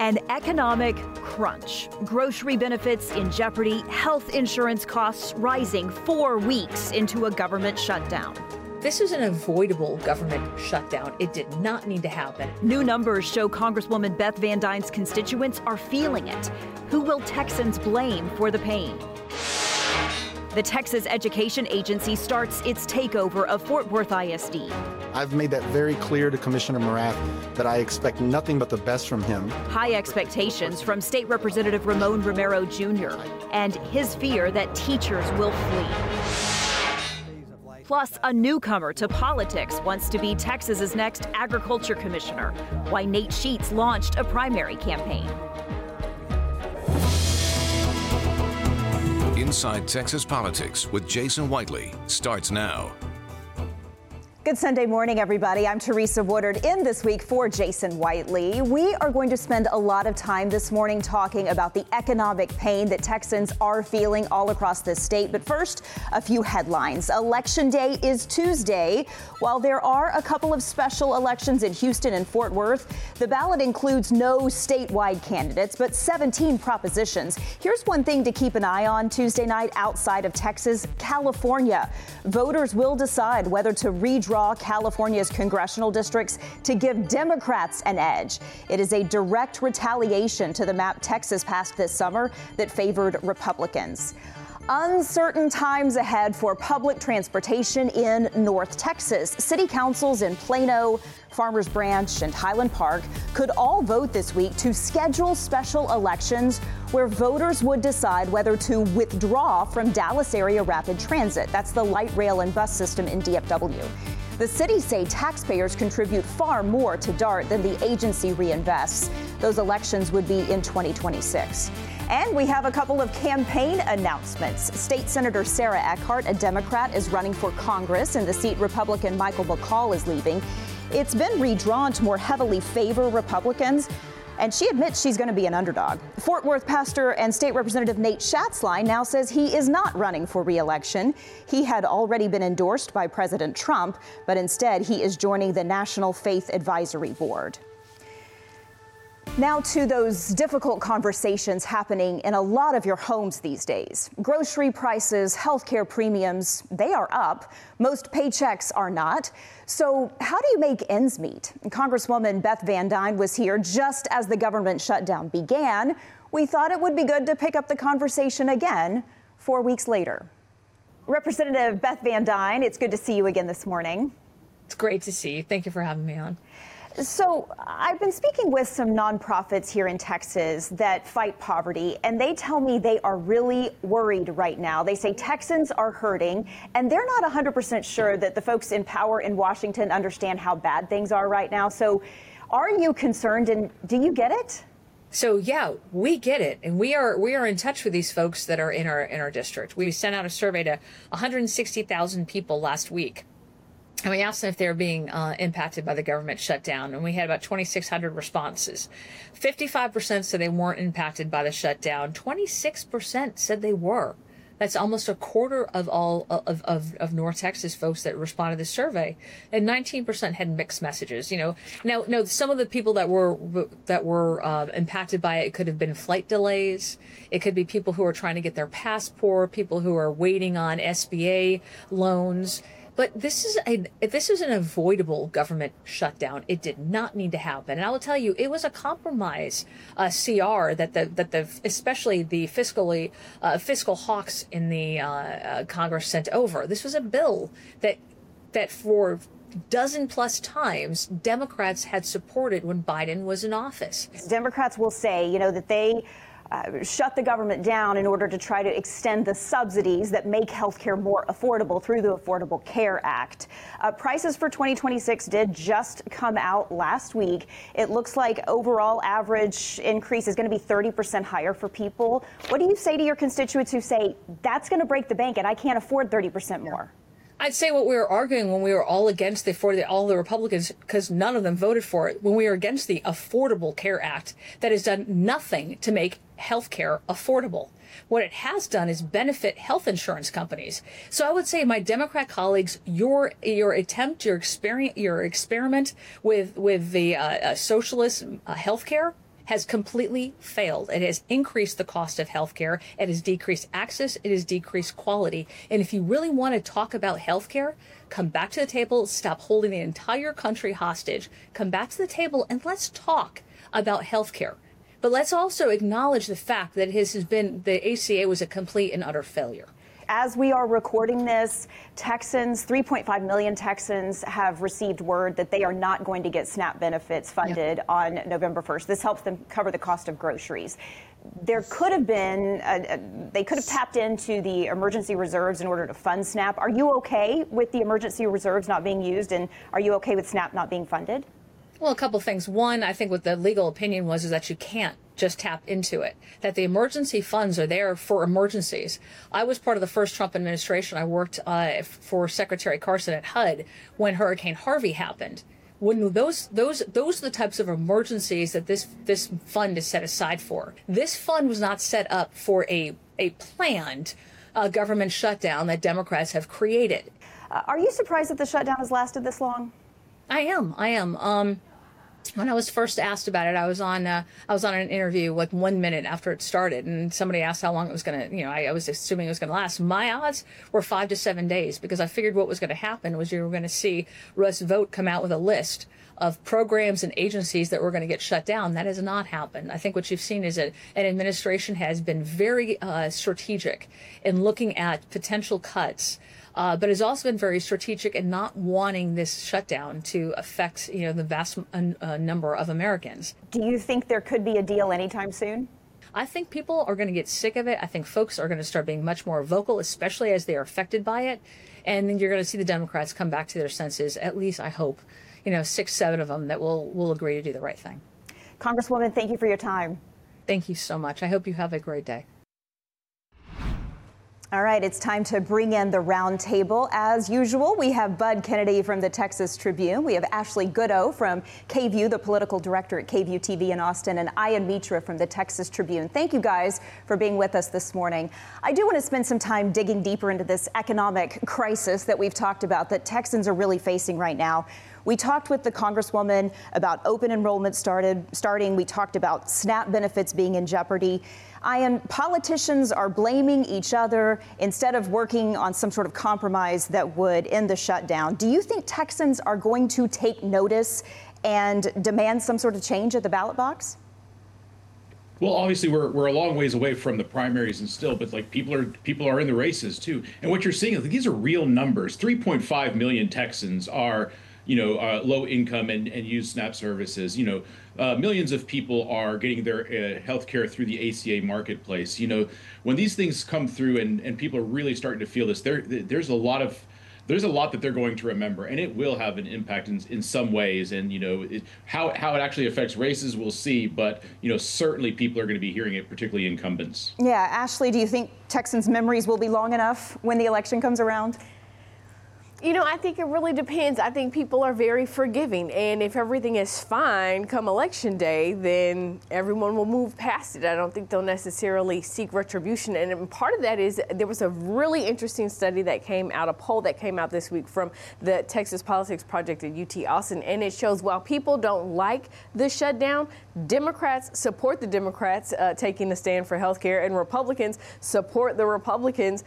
An economic crunch. Grocery benefits in jeopardy, health insurance costs rising 4 weeks into a government shutdown. This is an avoidable government shutdown. It did not need to happen. New numbers show Congresswoman Beth Van Dyne's constituents are feeling it. Who will Texans blame for the pain? The Texas Education Agency starts its takeover of Fort Worth ISD. I've made that very clear to Commissioner Morath that I expect nothing but the best from him. High expectations from State Representative Ramon Romero Jr. and his fear that teachers will flee. Plus, a newcomer to politics wants to be Texas's next agriculture commissioner. Why Nate Sheets launched a primary campaign. Inside Texas Politics with Jason Whiteley starts now. Good Sunday morning, everybody. I'm Teresa Woodard in this week for Jason Whiteley. We are going to spend a lot of time this morning talking about the economic pain that Texans are feeling all across this state. But first, a few headlines. Election day is Tuesday. While there are a couple of special elections in Houston and Fort Worth, the ballot includes no statewide candidates, but 17 propositions. Here's one thing to keep an eye on Tuesday night outside of Texas, California. Voters will decide whether to redraw California's congressional districts to give Democrats an edge. It is a direct retaliation to the map Texas passed this summer that favored Republicans. Uncertain times ahead for public transportation in North Texas. City councils in Plano, Farmers Branch, and Highland Park could all vote this week to schedule special elections where voters would decide whether to withdraw from Dallas area rapid transit. That's the light rail and bus system in DFW. The cities say taxpayers contribute far more to DART than the agency reinvests. Those elections would be in 2026. And we have a couple of campaign announcements. State Senator Sarah Eckhart, a Democrat, is running for Congress in the seat Republican Michael McCall is leaving. It's been redrawn to more heavily favor Republicans, and she admits she's going to be an underdog. Fort Worth pastor and State Representative Nate Schatzline now says he is not running for re-election. He had already been endorsed by President Trump, but instead he is joining the National Faith Advisory Board. Now to those difficult conversations happening in a lot of your homes these days. Grocery prices, healthcare premiums, they are up. Most paychecks are not. So how do you make ends meet? Congresswoman Beth Van Dyne was here just as the government shutdown began. We thought it would be good to pick up the conversation again 4 weeks later. Representative Beth Van Dyne, it's good to see you again this morning. It's great to see you. Thank you for having me on. So I've been speaking with some nonprofits here in Texas that fight poverty, and they tell me they are really worried right now. They say Texans are hurting, and they're not 100% sure that the folks in power in Washington understand how bad things are right now. So are you concerned, and do you get it? So, yeah, we get it. And we are in touch with these folks that are in our district. We sent out a survey to 160,000 people last week. And we asked them if they were being impacted by the government shutdown, and we had about 2,600 responses. 55% said they weren't impacted by the shutdown. 26% said they were. That's almost a quarter of all of North Texas folks that responded to the survey, and 19% had mixed messages. Now some of the people that were impacted by it could have been flight delays. It could be people who are trying to get their passport, people who are waiting on SBA loans. But this is an avoidable government shutdown. It did not need to happen. And I will tell you, it was a compromise CR that especially the fiscal hawks in the Congress sent over. This was a bill that for dozen plus times Democrats had supported when Biden was in office. Democrats will say, that they shut the government down in order to try to extend the subsidies that make health care more affordable through the Affordable Care Act. Prices for 2026 did just come out last week. It looks like overall average increase is going to be 30% higher for people. What do you say to your constituents who say that's going to break the bank and I can't afford 30% more? I'd say what we were arguing when we were all against all the Republicans, because none of them voted for it, when we were against the Affordable Care Act that has done nothing to make health care affordable. What it has done is benefit health insurance companies. So I would say, my Democrat colleagues, your attempt, your experiment with the socialist health care has completely failed. It has increased the cost of healthcare. It has decreased access. It has decreased quality. And if you really want to talk about healthcare, come back to the table, stop holding the entire country hostage, come back to the table, and let's talk about healthcare. But let's also acknowledge the fact that the ACA was a complete and utter failure. As we are recording this, 3.5 million Texans have received word that they are not going to get SNAP benefits funded on November 1st. This helps them cover the cost of groceries. There could have been, they could have tapped into the emergency reserves in order to fund SNAP. Are you okay with the emergency reserves not being used, and are you okay with SNAP not being funded? Well, a couple things. One, I think what the legal opinion was is that you can't just tap into it, that the emergency funds are there for emergencies. I was part of the first Trump administration. I worked for Secretary Carson at HUD when Hurricane Harvey happened. When those are the types of emergencies that this fund is set aside for. This fund was not set up for a planned government shutdown that Democrats have created. Are you surprised that the shutdown has lasted this long? I am. When I was first asked about it, I was on an interview like 1 minute after it started, and somebody asked how long it was going to, I was assuming it was going to last. My odds were 5 to 7 days, because I figured what was going to happen was you were going to see Russ Vought come out with a list of programs and agencies that were going to get shut down. That has not happened. I think what you've seen is that an administration has been very strategic in looking at potential cuts, but has also been very strategic in not wanting this shutdown to affect, the vast number of Americans. Do you think there could be a deal anytime soon? I think people are going to get sick of it. I think folks are going to start being much more vocal, especially as they are affected by it. And then you're going to see the Democrats come back to their senses, at least I hope, 6, 7 of them that will agree to do the right thing. Congresswoman, thank you for your time. Thank you so much. I hope you have a great day. All right, it's time to bring in the round table. As usual, we have Bud Kennedy from the Texas Tribune. We have Ashley Goodo from KVUE, the political director at KVUE TV in Austin, and Ayan Mitra from the Texas Tribune. Thank you guys for being with us this morning. I do want to spend some time digging deeper into this economic crisis that we've talked about that Texans are really facing right now. We talked with the Congresswoman about open enrollment starting. We talked about SNAP benefits being in jeopardy. Ayan, politicians are blaming each other instead of working on some sort of compromise that would end the shutdown. Do you think Texans are going to take notice and demand some sort of change at the ballot box? Well, obviously, we're a long ways away from the primaries and still, but people are in the races too. And what you're seeing is these are real numbers. 3.5 million Texans are low income and use SNAP services. Millions of people are getting their health care through the ACA marketplace. When these things come through and people are really starting to feel this, there's a lot that they're going to remember, and it will have an impact in some ways. And how it actually affects races, we'll see. But certainly people are going to be hearing it, particularly incumbents. Yeah, Ashley, do you think Texans' memories will be long enough when the election comes around? I think it really depends. I think people are very forgiving. And if everything is fine come election day, then everyone will move past it. I don't think they'll necessarily seek retribution. And part of that is there was a really interesting study that came out, a poll that came out this week from the Texas Politics Project at UT Austin. And it shows while people don't like the shutdown, Democrats support the Democrats taking a stand for health care, and Republicans support the Republicans,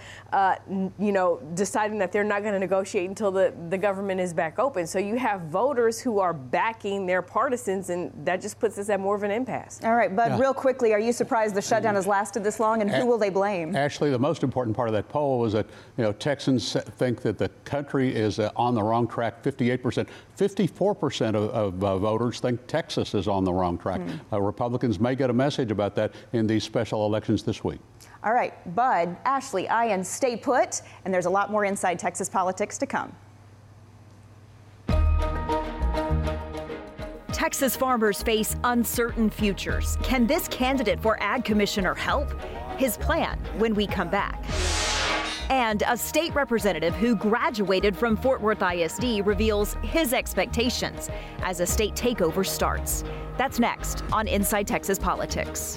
deciding that they're not going to negotiate until the government is back open. So you have voters who are backing their partisans, and that just puts us at more of an impasse. All right, Bud, real quickly, are you surprised the shutdown has lasted this long, and who will they blame? Actually, the most important part of that poll was that, Texans think that the country is on the wrong track, 58%. 54% of voters think Texas is on the wrong track. Republicans may get a message about that in these special elections this week. All right, Bud, Ashley, Ayan, stay put, and there's a lot more Inside Texas Politics to come. Texas farmers face uncertain futures. Can this candidate for Ag Commissioner help? His plan when we come back. And a state representative who graduated from Fort Worth ISD reveals his expectations as a state takeover starts. That's next on Inside Texas Politics.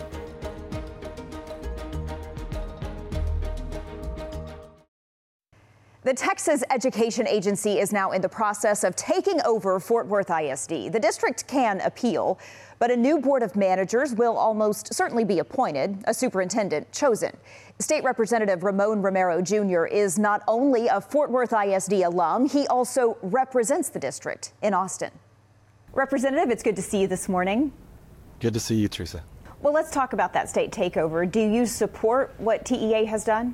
The Texas Education Agency is now in the process of taking over Fort Worth ISD. The district can appeal, but a new board of managers will almost certainly be appointed, a superintendent chosen. State Representative Ramon Romero Jr. is not only a Fort Worth ISD alum, he also represents the district in Austin. Representative, it's good to see you this morning. Good to see you, Teresa. Well, let's talk about that state takeover. Do you support what TEA has done?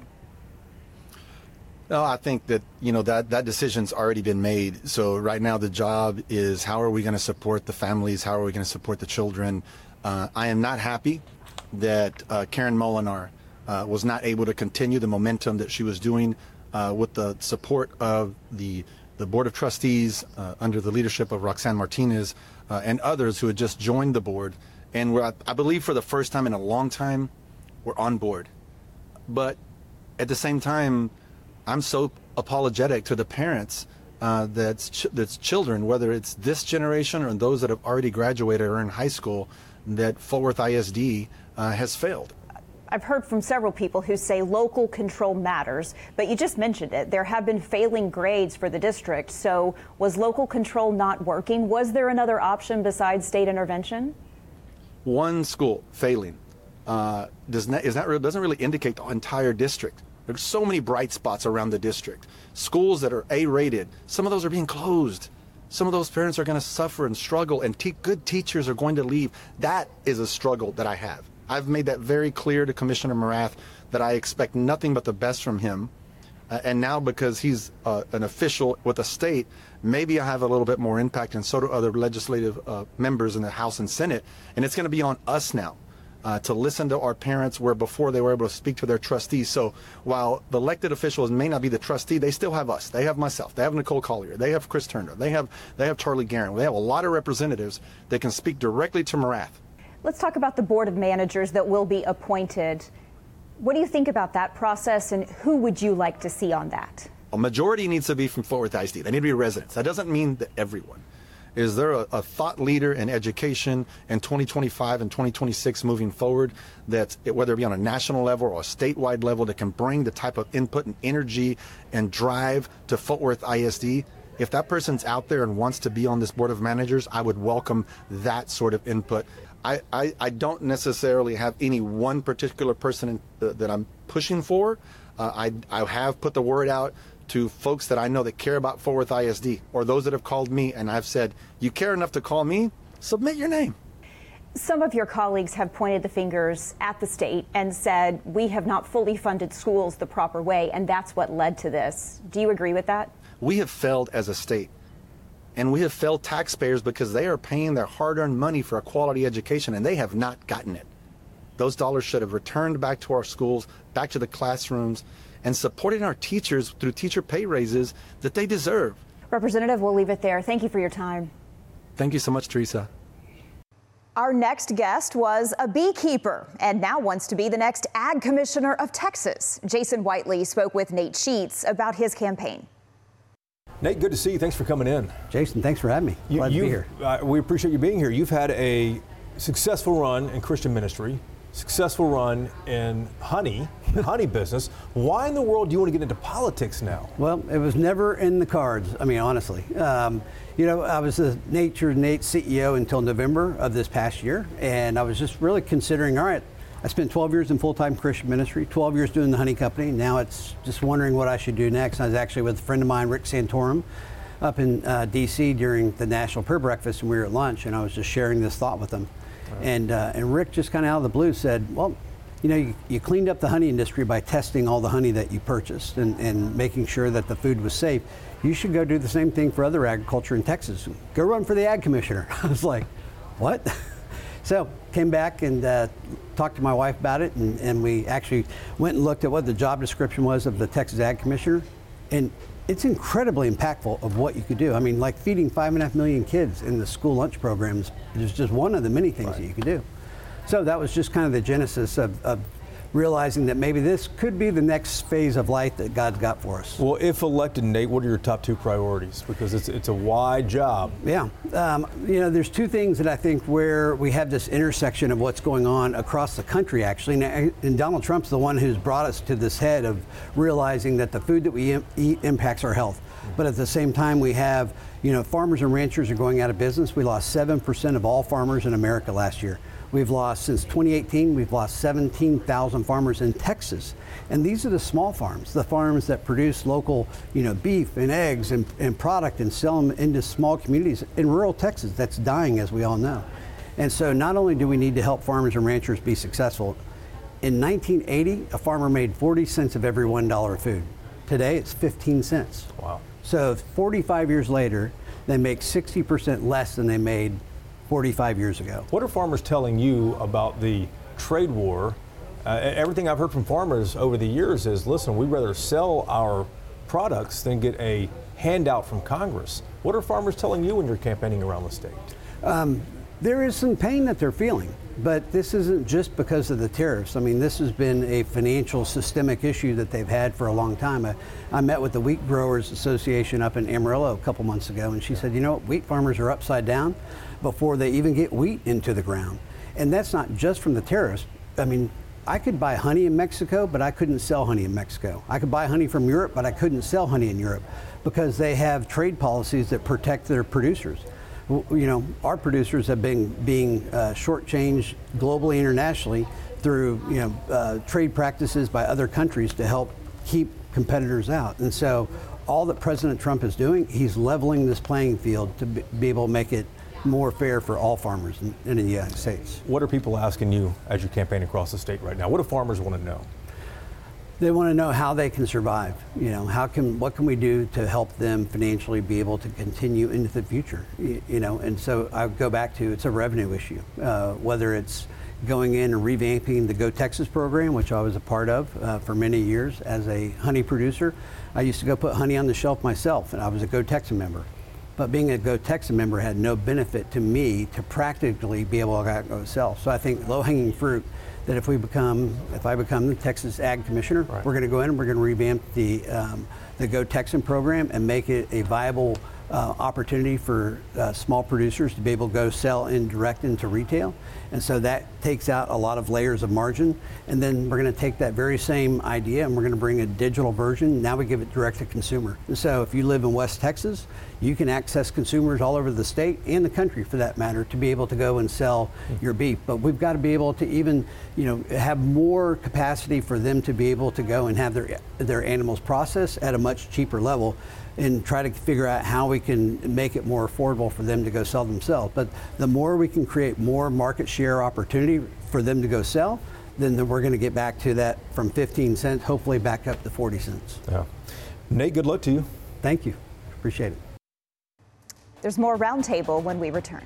No, I think that, that decision's already been made. So right now the job is, how are we going to support the families? How are we going to support the children? I am not happy that Karen Molinar was not able to continue the momentum that she was doing with the support of the Board of Trustees under the leadership of Roxanne Martinez and others who had just joined the board. And I believe for the first time in a long time, we're on board. But at the same time, I'm so apologetic to the parents that's children, whether it's this generation or those that have already graduated or in high school, that Fort Worth ISD has failed. I've heard from several people who say local control matters, but you just mentioned it. There have been failing grades for the district. So was local control not working? Was there another option besides state intervention? One school failing doesn't really indicate the entire district. There's so many bright spots around the district. Schools that are A-rated, some of those are being closed. Some of those parents are going to suffer and struggle, and good teachers are going to leave. That is a struggle that I have. I've made that very clear to Commissioner Morath that I expect nothing but the best from him. And now, because he's an official with the state, maybe I have a little bit more impact, and so do other legislative members in the House and Senate. And it's going to be on us now to listen to our parents, where before they were able to speak to their trustees. So while the elected officials may not be the trustee, they still have us. They have myself. They have Nicole Collier. They have Chris Turner. They have Charlie Guerin. They have a lot of representatives that can speak directly to Morath. Let's talk about the board of managers that will be appointed. What do you think about that process, and who would you like to see on that? A majority needs to be from Fort Worth ISD. They need to be residents. That doesn't mean that everyone. Is there a thought leader in education in 2025 and 2026 moving forward, that whether it be on a national level or a statewide level, that can bring the type of input and energy and drive to Fort Worth ISD? If that person's out there and wants to be on this board of managers, I would welcome that sort of input. I don't necessarily have any one particular person that I'm pushing for. I have put the word out to folks that I know that care about Fort Worth ISD, or those that have called me, and I've said, you care enough to call me, submit your name. Some of your colleagues have pointed the fingers at the state and said, we have not fully funded schools the proper way, and that's what led to this. Do you agree with that? We have failed as a state, and we have failed taxpayers because they are paying their hard-earned money for a quality education, and they have not gotten it. Those dollars should have returned back to our schools, back to the classrooms, and supporting our teachers through teacher pay raises that they deserve. Representative, we'll leave it there. Thank you for your time. Thank you so much, Teresa. Our next guest was a beekeeper and now wants to be the next Ag Commissioner of Texas. Jason Whiteley spoke with Nate Sheets about his campaign. Nate, good to see you. Thanks for coming in. Jason, thanks for having me. Glad to be here. We appreciate you being here. You've had a successful run in Christian ministry, successful run in honey business. Why in the world do you want to get into politics now? Well, it was never in the cards. I mean, honestly. I was the Nature Nate CEO until November of this past year, and I was just really considering, all right, I spent 12 years in full-time Christian ministry, 12 years doing the honey company. Now it's just wondering what I should do next. I was actually with a friend of mine, Rick Santorum, up in D.C. during the National Prayer Breakfast, and we were at lunch, and I was just sharing this thought with him. And Rick just kind of out of the blue said, well, you cleaned up the honey industry by testing all the honey that you purchased and making sure that the food was safe. You should go do the same thing for other agriculture in Texas. Go run for the Ag Commissioner. I was like, what? So came back and talked to my wife about it, and we actually went and looked at what the job description was of the Texas Ag Commissioner. And it's incredibly impactful of what you could do. I mean, like feeding 5.5 million kids in the school lunch programs is just one of the many things that you could do. So that was just kind of the genesis of realizing that maybe this could be the next phase of life that God's got for us. Well, if elected, Nate, what are your top 2 priorities? Because it's a wide job. Yeah. There's 2 things that I think where we have this intersection of what's going on across the country, actually. And Donald Trump's the one who's brought us to this head of realizing that the food that we eat impacts our health. But at the same time, we have, farmers and ranchers are going out of business. We lost 7% of all farmers in America last year. We've lost, since 2018, we've lost 17,000 farmers in Texas. And these are the small farms, the farms that produce local, beef and eggs and product and sell them into small communities in rural Texas that's dying, as we all know. And so not only do we need to help farmers and ranchers be successful, in 1980, a farmer made 40 cents of every $1 of food. Today, it's 15 cents. Wow. So 45 years later, they make 60% less than they made 45 years ago. What are farmers telling you about the trade war? Everything I've heard from farmers over the years is, listen, we'd rather sell our products than get a handout from Congress. What are farmers telling you when you're campaigning around the state? There is some pain that they're feeling, but this isn't just because of the tariffs. I mean, this has been a financial systemic issue that they've had for a long time. I met with the Wheat Growers Association up in Amarillo a couple months ago, and she said, wheat farmers are upside down before they even get wheat into the ground. And that's not just from the tariffs. I mean, I could buy honey in Mexico, but I couldn't sell honey in Mexico. I could buy honey from Europe, but I couldn't sell honey in Europe because they have trade policies that protect their producers. Our producers have been being shortchanged globally, internationally through trade practices by other countries to help keep competitors out. And so all that President Trump is doing, he's leveling this playing field to be able to make it more fair for all farmers in the United States. What are people asking you as you campaign across the state right now? What do farmers want to know? They want to know how they can survive. What can we do to help them financially be able to continue into the future? And so I go back to, it's a revenue issue, whether it's going in and revamping the Go Texas program, which I was a part of for many years as a honey producer. I used to go put honey on the shelf myself, and I was a Go Texas member. But being a Go Texas member had no benefit to me to practically be able to go sell. So I think low-hanging fruit, that if I become the Texas Ag Commissioner, right, we're going to go in and we're going to revamp the Go Texan program and make it a viable opportunity for small producers to be able to go sell direct into retail. And so that takes out a lot of layers of margin. And then we're going to take that very same idea and we're going to bring a digital version. Now we give it direct to consumer. And so if you live in West Texas, you can access consumers all over the state and the country, for that matter, to be able to go and sell your beef. But we've got to be able to even, have more capacity for them to be able to go and have their animals processed at a much cheaper level, and try to figure out how we can make it more affordable for them to go sell themselves. But the more we can create more market share opportunity for them to go sell, then we're going to get back to that from 15 cents, hopefully back up to 40 cents. Yeah. Nate, good luck to you. Thank you. Appreciate it. There's more Roundtable when we return.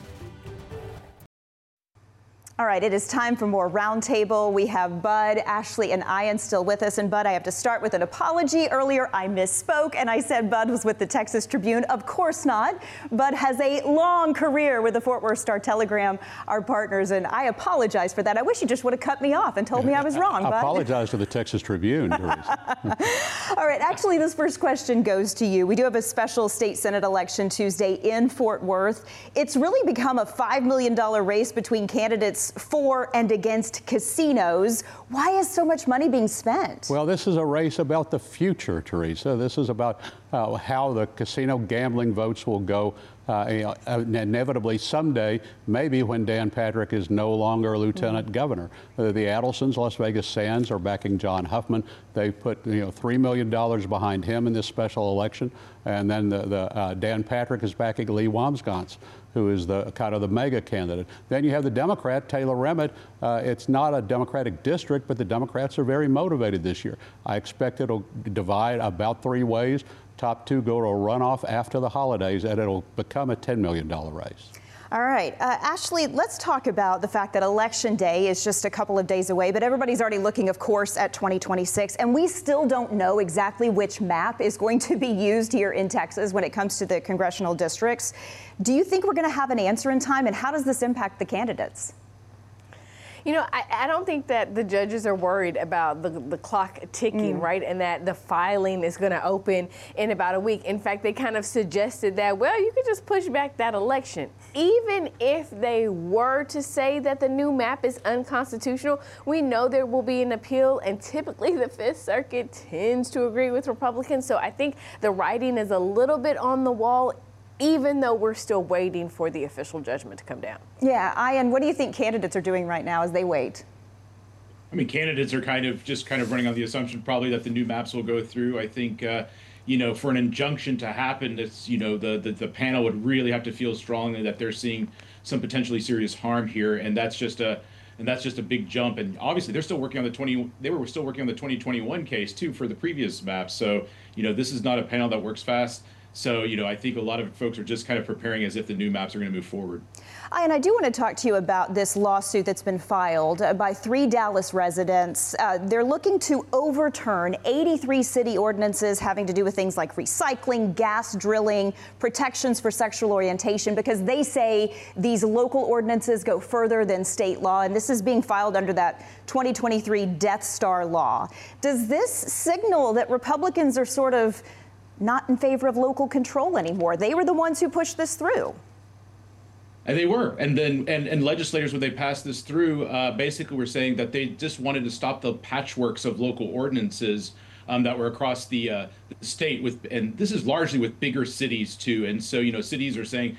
All right, it is time for more Roundtable. We have Bud, Ashley, and Ian still with us. And Bud, I have to start with an apology. Earlier, I misspoke and I said Bud was with the Texas Tribune. Of course not. Bud has a long career with the Fort Worth Star-Telegram, our partners, and I apologize for that. I wish you just would have cut me off and told me I was wrong, Bud. I apologize to the Texas Tribune, Teresa. All right, actually, this first question goes to you. We do have a special state Senate election Tuesday in Fort Worth. It's really become a $5 million race between candidates for and against casinos. Why is so much money being spent? Well, this is a race about the future, Teresa. This is about how the casino gambling votes will go inevitably someday, maybe when Dan Patrick is no longer lieutenant governor. The Adelsons, Las Vegas Sands, are backing John Huffman. They put $3 million behind him in this special election, and then Dan Patrick is backing Lee Wambsgans, who is the kind of the mega candidate. Then you have the Democrat, Taylor Remmett. It's not a Democratic district, but the Democrats are very motivated this year. I expect it'll divide about 3 ways. Top 2 go to a runoff after the holidays, and it'll become a $10 million race. All right, Ashley, let's talk about the fact that Election Day is just a couple of days away, but everybody's already looking, of course, at 2026, and we still don't know exactly which map is going to be used here in Texas when it comes to the congressional districts. Do you think we're going to have an answer in time, and how does this impact the candidates? You know, I don't think that the judges are worried about the clock ticking, right? And that the filing is going to open in about a week. In fact, they kind of suggested that, well, you could just push back that election. Even if they were to say that the new map is unconstitutional, we know there will be an appeal, and typically the Fifth Circuit tends to agree with Republicans. So I think the writing is a little bit on the wall, even though we're still waiting for the official judgment to come down. Yeah, Ian, what do you think candidates are doing right now as they wait? I mean, candidates are kind of running on the assumption probably that the new maps will go through. I think, for an injunction to happen, it's, the panel would really have to feel strongly that they're seeing some potentially serious harm here, and that's just a big jump. And obviously, they're still working on they were still working on the 2021 case too for the previous map. So, this is not a panel that works fast. So, I think a lot of folks are just kind of preparing as if the new maps are going to move forward. And I do want to talk to you about this lawsuit that's been filed by 3 Dallas residents. They're looking to overturn 83 city ordinances having to do with things like recycling, gas drilling, protections for sexual orientation, because they say these local ordinances go further than state law. And this is being filed under that 2023 Death Star law. Does this signal that Republicans are sort of not in favor of local control anymore? They were the ones who pushed this through. And they were. And then and legislators, when they passed this through, basically were saying that they just wanted to stop the patchworks of local ordinances that were across the state and this is largely with bigger cities too. And so, cities are saying,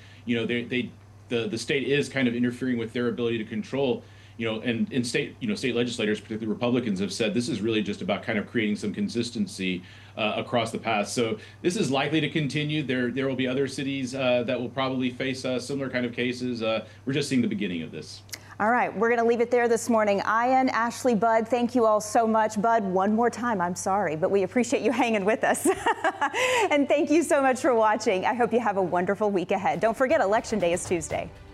the state is kind of interfering with their ability to control. And in state legislators, particularly Republicans, have said this is really just about kind of creating some consistency across the path. So this is likely to continue. There will be other cities that will probably face similar kind of cases. We're just seeing the beginning of this. All right, we're going to leave it there this morning. Ian, Ashley, Bud, thank you all so much. Bud, one more time, I'm sorry, but we appreciate you hanging with us. And thank you so much for watching. I hope you have a wonderful week ahead. Don't forget, Election Day is Tuesday.